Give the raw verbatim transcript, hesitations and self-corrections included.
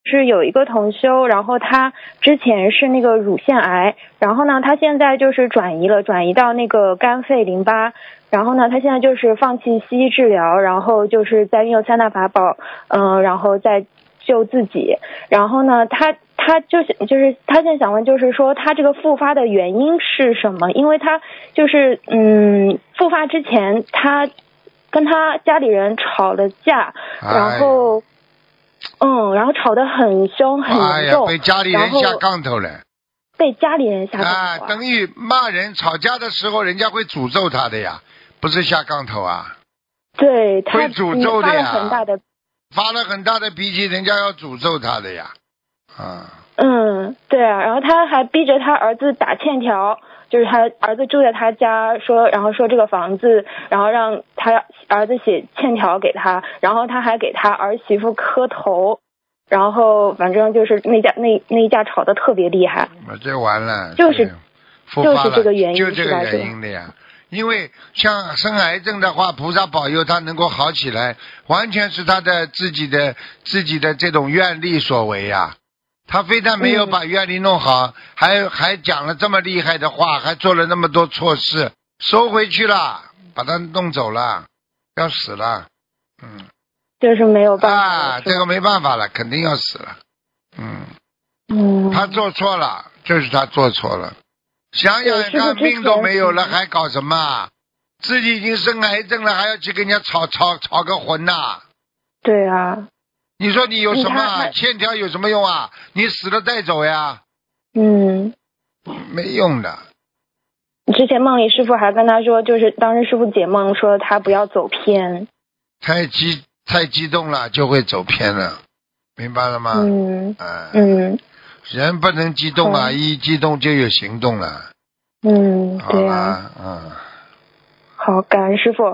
是有一个同修，然后他之前是那个乳腺癌，然后呢，他现在就是转移了，转移到那个肝肺淋巴，然后呢，他现在就是放弃西医治疗，然后就是在运用三大法宝，嗯、呃，然后再救自己。然后呢，他他就是就是他现在想问，就是说他这个复发的原因是什么？因为他就是嗯，复发之前他跟他家里人吵了架，然后。哎嗯，然后吵得很凶很严重， 哎呀，被家里人下杠头了。 被家里人下杠头啊，啊等于骂人吵架的时候，人家会诅咒他的呀，不是下杠头啊。 对，他会诅咒的呀， 发了很大的发了很大的脾气，人家要诅咒他的呀。啊。 嗯，对啊，然后他还逼着他儿子打欠条。就是他儿子住在他家，说，然后说这个房子，然后让他儿子写欠条给他，然后他还给他儿媳妇磕头，然后反正就是那家那那一架吵得特别厉害。 这完了， 就是就是这个原因， 就这个原因的呀。因为像生癌症的话，菩萨保佑他能够好起来，完全是他的自己的自己的这种愿力所为呀。他非但没有把愿力弄好，嗯、还还讲了这么厉害的话，还做了那么多错事，收回去了，把他弄走了，要死了，嗯， 就是没有办法啊，这个没办法了，肯定要死了，嗯， 嗯， 他做错了，就是他做错了，想想看，命都没有了，还搞什么？自己已经生癌症了，还要去跟人家吵吵吵个魂呐、啊？ 对啊。 你说你有什么欠条有什么用啊？你死了再走呀。 嗯， 没用的。 之前梦里师傅还跟他说，就是当时师傅解梦说他不要走偏。 太激太激动了就会走偏了，明白了吗？ 嗯。 呃、 嗯。 人不能激动啊，一激动就有行动了。 嗯，对啊。 嗯。 好，感恩师傅。